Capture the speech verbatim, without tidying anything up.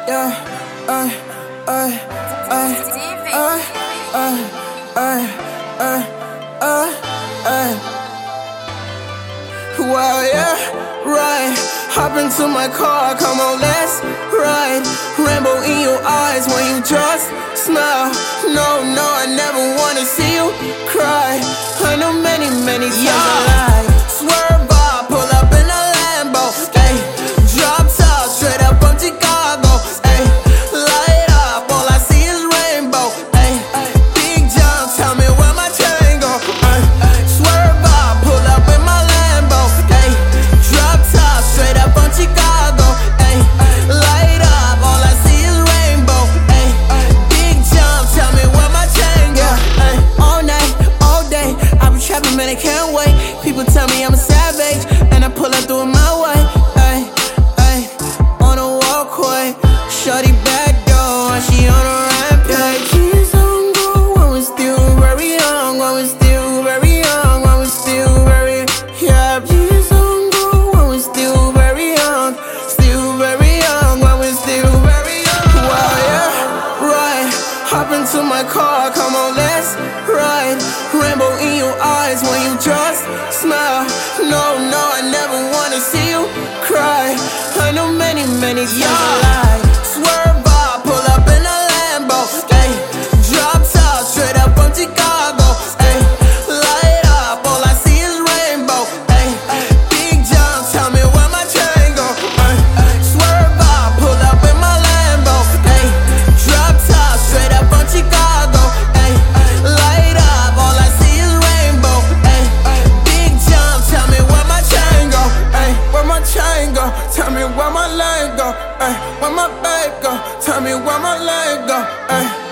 yeah, ay, ay, ay, ay, ay, ay, ay, ay, ay. Well, yeah, right. Hop into my car, come on, let's ride. Rainbow in your eyes when you just smile. No, no, I never wanna see you cry. I know many, many times I lied. Swerve up, pull up in a Lambo, ayy. Drop top, straight up from Chicago, ayy. Light up, all I see is rainbow, ayy. Big John, tell me where my chain go, ayy. Swerve up, pull up in my Lambo, ayy. Drop top, straight up from Chicago, ayy. Light up, all I see is rainbow, ayy. Big John, tell me where my chain go, ayy. All night, all day, I be trapping, man, I can't wait. People tell me I'm a savage, and I pull up through it my way, ayy, ayy. On a walkway, shorty back door, she on a rampage. She's on go when we're still very young, when we're still very young, when we're still very, yeah. She's on go when we're still very young, still very young, when we're still very young. Well, yeah, right. Hop into my car, come on, let's ride. Rainbow in your eyes when you just smile. No, no, I never wanna see you cry. I know many, many times I lied. Swerve up, pull up in a Lambo, ayy. Drop top, straight up from Chicago, ayy. Light up, all I see is rainbow, ayy. Big John, tell me where my chain go, ayy. Swerve up, pull up in my Lambo, ayy. Drop top, straight up from Chicago, ayy. Light up, all I see is rainbow, ayy. Big John, tell me where my chain go, ayy. Where my chain go, tell me where my lane go, ayy. Where my bag go, tell me where my lane go, ayy.